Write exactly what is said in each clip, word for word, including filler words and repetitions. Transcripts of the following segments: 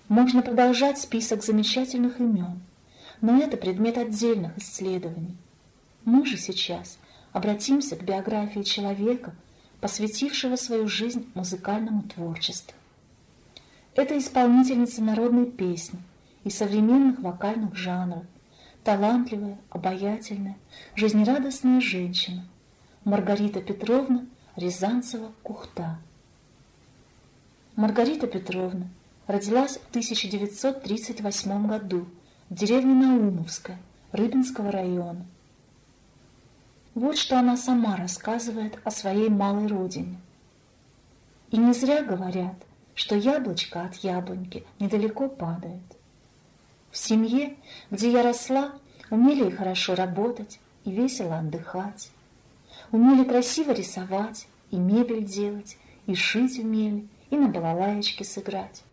Можно продолжать список замечательных имен, но это предмет отдельных исследований. Мы же сейчас обратимся к биографии человека, посвятившего свою жизнь музыкальному творчеству. Это исполнительница народной песни и современных вокальных жанров, талантливая, обаятельная, жизнерадостная женщина Маргарита Петровна Рязанцева-Кухта. Маргарита Петровна родилась в тысяча девятьсот тридцать восьмом году в деревне Наумовская Рыбинского района. Вот что она сама рассказывает о своей малой родине. И не зря говорят, что яблочко от яблоньки недалеко падает. В семье, где я росла, умели хорошо работать и весело отдыхать. Умели красиво рисовать, и мебель делать, и шить умели, и на балалаечке сыграть.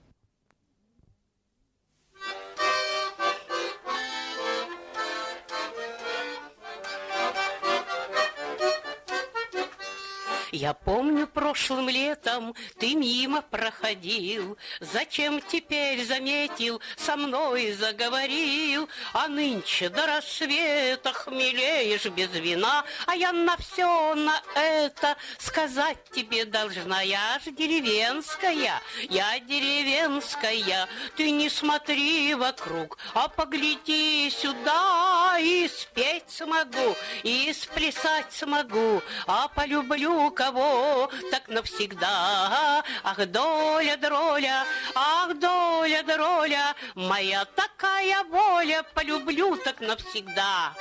Я помню, прошлым летом ты мимо проходил, зачем теперь заметил, со мной заговорил, а нынче до рассвета хмелеешь без вина, а я на все на это сказать тебе должна. Я ж деревенская, я деревенская, ты не смотри вокруг, а погляди сюда, и спеть смогу, и сплясать смогу, а полюблю кого так навсегда. Ах, доля, дроля, ах, доля, дроля, моя такая воля, полюблю так навсегда.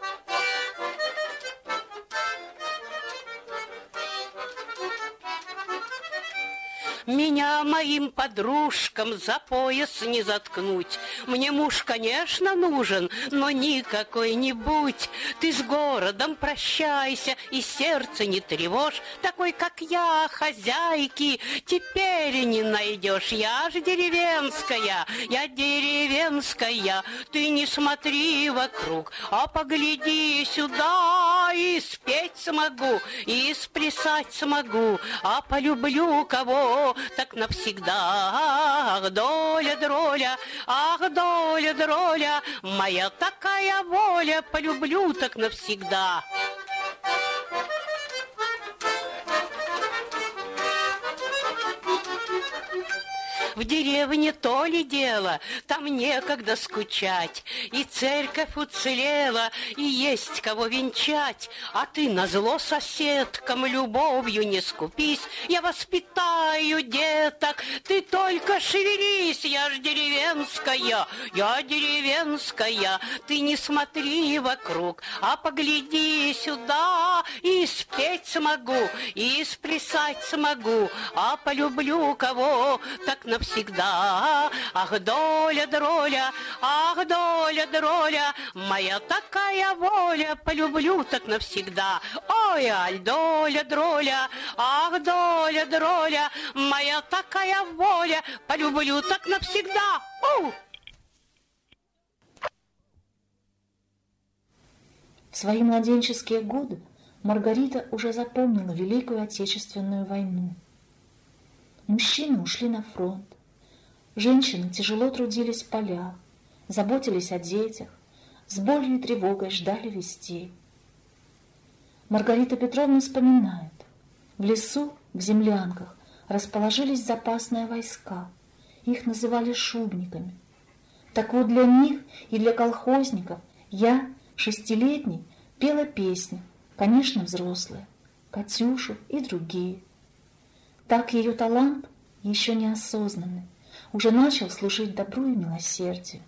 Меня моим подружкам за пояс не заткнуть. Мне муж, конечно, нужен, но не какой-нибудь. Ты с городом прощайся и сердце не тревожь. Такой, как я, хозяйки, теперь не найдешь. Я ж деревенская, я деревенская. Ты не смотри вокруг, а погляди сюда, и спеть смогу, и сплясать смогу, а полюблю кого так навсегда. Ах, доля, дроля, ах, доля, дроля, моя такая воля, полюблю так навсегда. В деревне то ли дело, там некогда скучать, и церковь уцелела, и есть кого венчать. А ты назло соседкам любовью не скупись, я воспитаю деток, ты только шевелись. Я ж деревенская, я деревенская, ты не смотри вокруг, а погляди сюда, и спеть смогу, и сплясать смогу, а полюблю кого так навсегда. Всегда. Ах, доля, дроля, ах, доля, дроля, моя такая воля, полюблю так навсегда. Ой, аль, доля, дроля, ах, доля, дроля, моя такая воля, полюблю так навсегда. У! В свои младенческие годы Маргарита уже запомнила Великую Отечественную войну. Мужчины ушли на фронт. Женщины тяжело трудились в полях, заботились о детях, с болью и тревогой ждали вестей. Маргарита Петровна вспоминает: в лесу, в землянках расположились запасные войска, их называли шубниками. Так вот, для них и для колхозников я, шестилетний, пела песни, конечно, взрослые, Катюшу и другие. Так ее талант, еще неосознанный, уже начал служить добру и милосердию.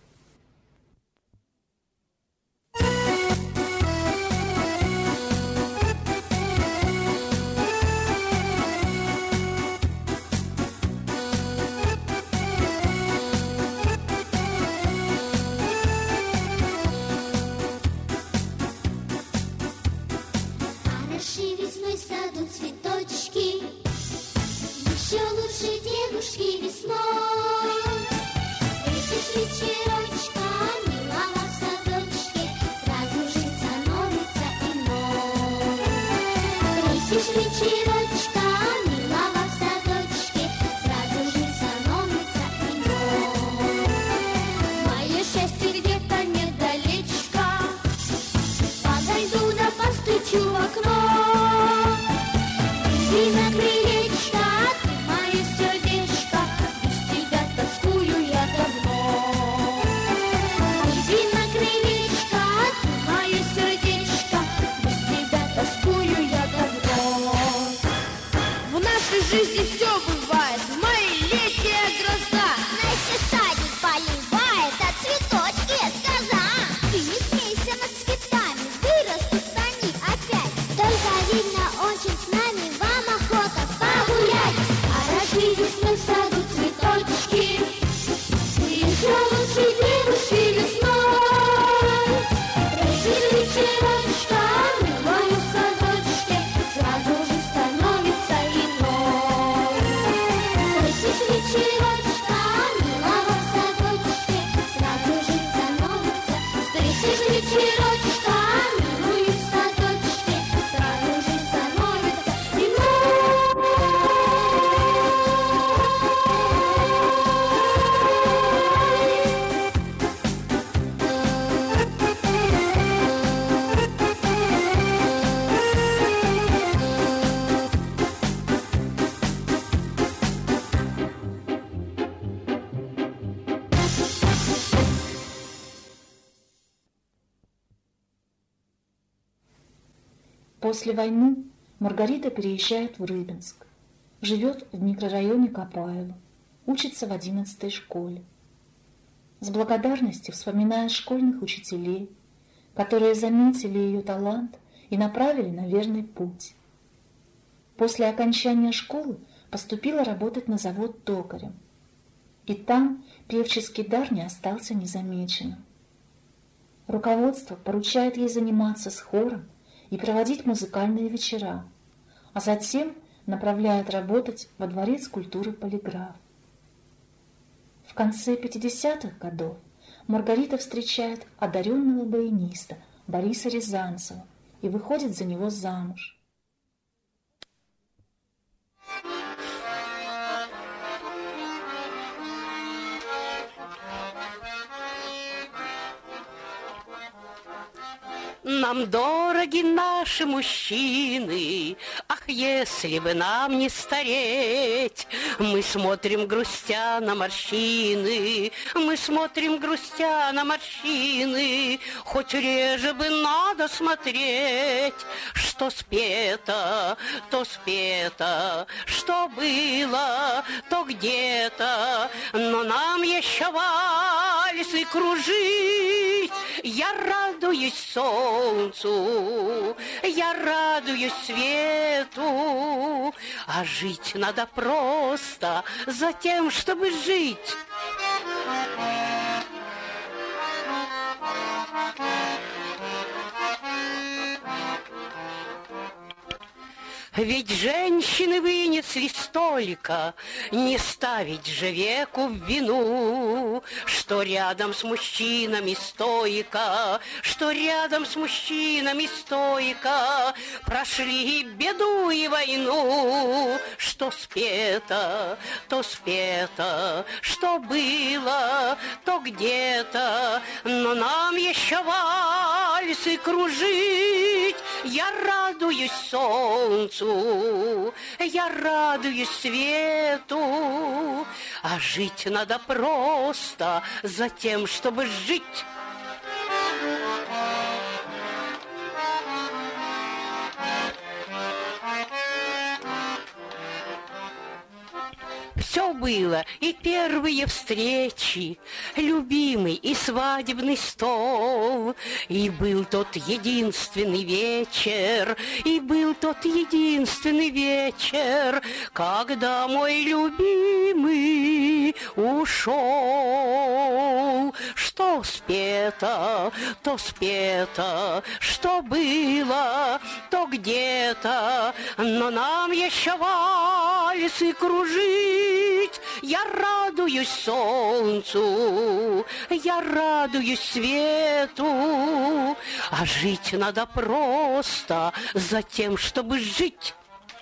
Хороши весной в саду цветочки, еще лучше девушки весной. Этих вечеров После войны Маргарита переезжает в Рыбинск, живет в микрорайоне Копаево, учится в одиннадцатой школе. С благодарностью вспоминает школьных учителей, которые заметили ее талант и направили на верный путь. После окончания школы поступила работать на завод токарем. И там певческий дар не остался незамеченным. Руководство поручает ей заниматься с хором и проводить музыкальные вечера, а затем направляет работать во Дворец культуры «Полиграф». В конце пятидесятых годов Маргарита встречает одаренного баяниста Бориса Рязанцева и выходит за него замуж. Нам дороги наши мужчины, ах, если бы нам не стареть. Мы смотрим грустя на морщины, мы смотрим грустя на морщины. Хоть реже бы надо смотреть, что спето, то спето, что было, то где-то. Но нам еще вальсы кружить. Я радуюсь солнцу, я радуюсь свету, а жить надо просто за тем, чтобы жить. Ведь женщины вынесли столько, не ставить же веку в вину, что рядом с мужчинами стойко, что рядом с мужчинами стойко прошли беду и войну. Что спето, то спето, что было, то где-то, но нам еще вальсы кружить. Я радуюсь солнцу, я радуюсь свету, а жить надо просто за тем, чтобы жить. Все было, и первые встречи, любимый и свадебный стол, и был тот единственный вечер, и был тот единственный вечер, когда мой любимый ушел. Что спето, то спето, что было, то где-то, но нам еще вальсы кружить. Я радуюсь солнцу, я радуюсь свету, а жить надо просто за тем, чтобы жить.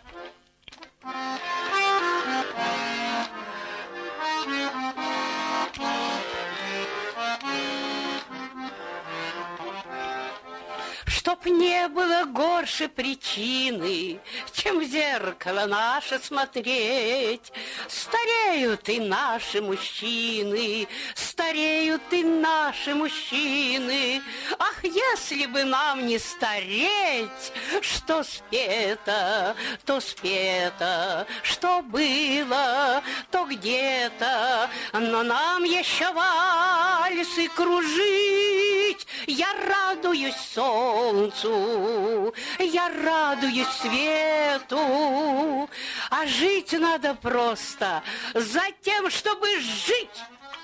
Чтоб не было горше причины, чем в зеркало наше смотреть. Стареют и наши мужчины, стареют и наши мужчины. Ах, если бы нам не стареть, что спето, то спето, что было, то где-то, но нам еще вальсы кружить. Я радуюсь солнцу, я радуюсь свету, а жить надо просто за тем, чтобы жить.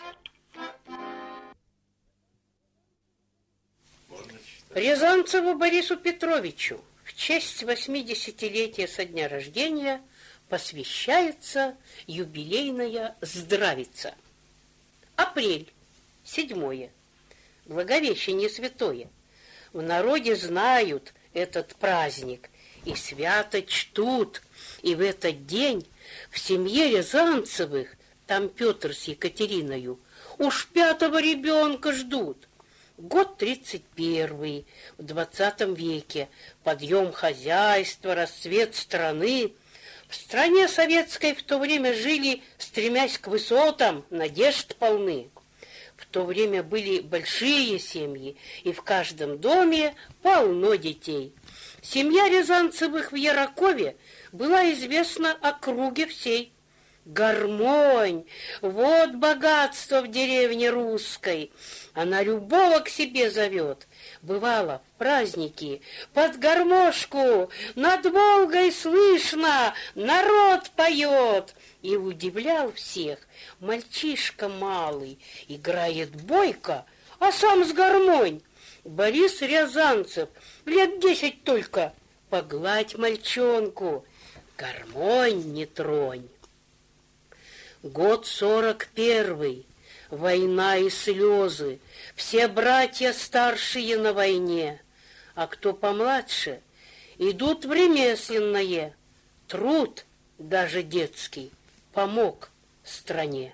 Рязанцеву Борису Петровичу в честь восьмидесятилетия со дня рождения посвящается юбилейная здравица. Апрель, седьмое. Благовещение святое. В народе знают этот праздник и свято чтут. И в этот день в семье Рязанцевых, там Петр с Екатериною, уж пятого ребенка ждут. Год тридцать первый, в двадцатом веке, подъем хозяйства, расцвет страны. В стране советской в то время жили, стремясь к высотам, надежд полны. В то время были большие семьи, и в каждом доме полно детей. Семья Рязанцевых в Ярокове была известна округе всей. Гармонь, вот богатство в деревне русской. Она любого к себе зовет. Бывало, в праздники под гармошку над Волгой слышно, народ поет. И удивлял всех мальчишка малый, играет бойко, а сам с гармонь. Борис Рязанцев, лет десять только, погладь мальчонку, гармонь не тронь. Год сорок первый, война и слезы, все братья старшие на войне, а кто помладше, идут в ремесленное. Труд, даже детский, помог стране.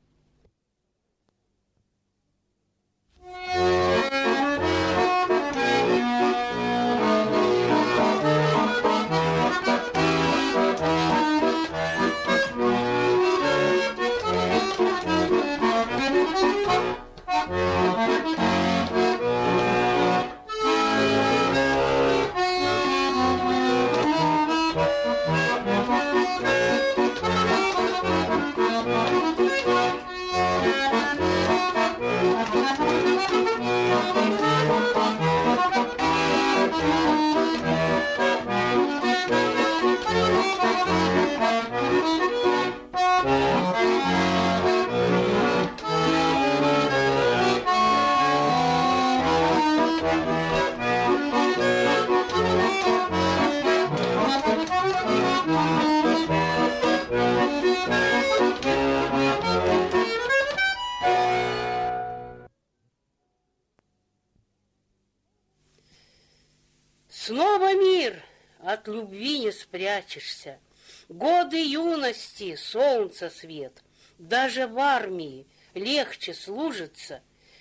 Снова мир, от любви не спрячешься. Годы юности, солнца свет. Даже в армии легче служится,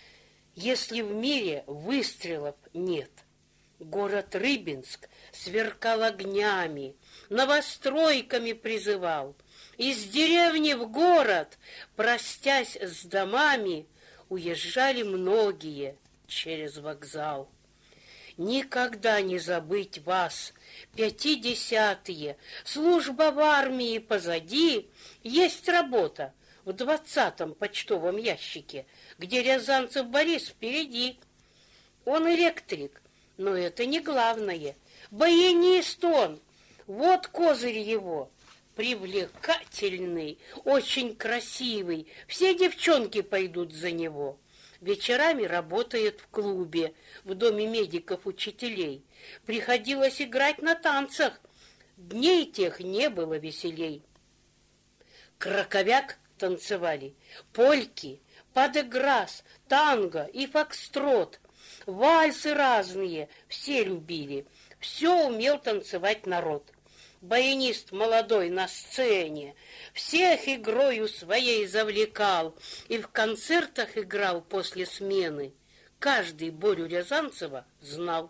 если в мире выстрелов нет. Город Рыбинск сверкал огнями, новостройками призывал. Из деревни в город, простясь с домами, уезжали многие через вокзал. Никогда не забыть вас, пятидесятые, служба в армии позади, есть работа в двадцатом почтовом ящике, где Рязанцев Борис впереди. Он электрик, но это не главное. Баянист он, вот козырь его. Привлекательный, очень красивый, все девчонки пойдут за него. Вечерами работает в клубе, в доме медиков-учителей. Приходилось играть на танцах, дней тех не было веселей. Краковяк танцевали, польки, падеграс, танго и фокстрот. Вальсы разные, все любили, все умел танцевать народ. Баянист молодой на сцене всех игрою своей завлекал и в концертах играл после смены. Каждый Борю Рязанцева знал.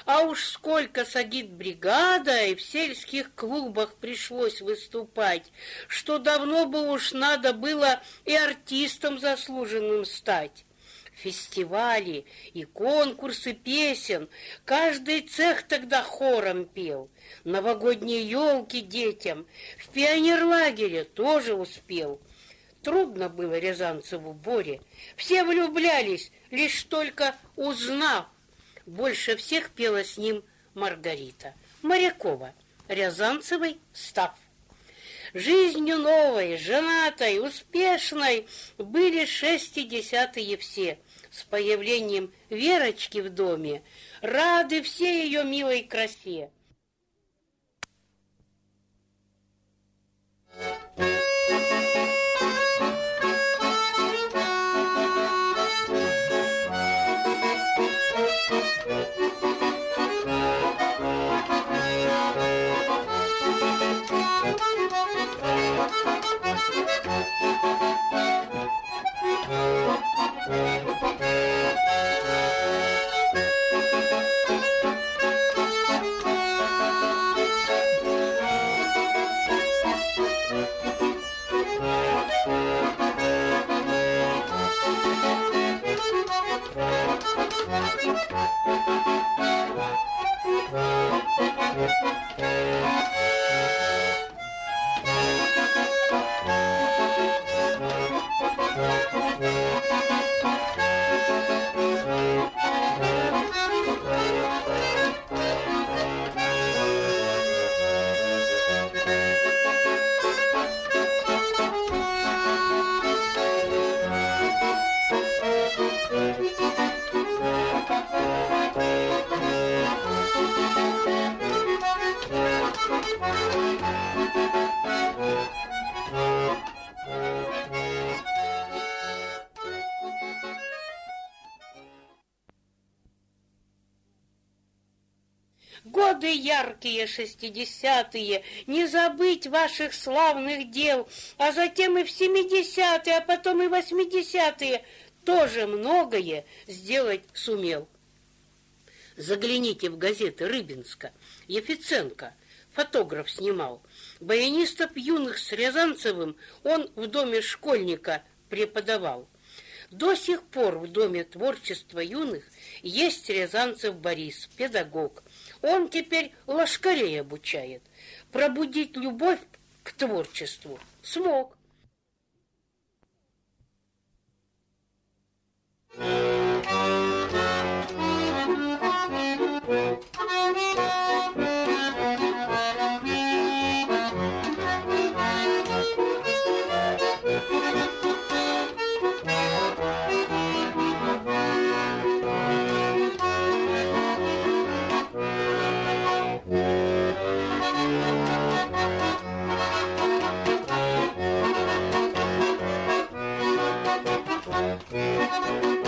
А уж сколько садит бригада, и в сельских клубах пришлось выступать, что давно бы уж надо было и артистом заслуженным стать. Фестивали и конкурсы песен, каждый цех тогда хором пел. Новогодние елки детям, в пионерлагере тоже успел. Трудно было Рязанцеву Боре, все влюблялись, лишь только узнав. Больше всех пела с ним Маргарита Морякова, Рязанцевой став. Жизнью новой, женатой, успешной были шестидесятые все. С появлением Верочки в доме рады все ее милой красе. Годы яркие шестидесятые, не забыть ваших славных дел, а затем и в семидесятые, а потом и восьмидесятые тоже многое сделать сумел. Загляните в газеты Рыбинска, Ефиценко, фотограф снимал. Баянистов юных с Рязанцевым он в доме школьника преподавал. До сих пор в Доме творчества юных есть Рязанцев Борис, педагог. Он теперь лошкарей обучает. Пробудить любовь к творчеству смог. Thank you.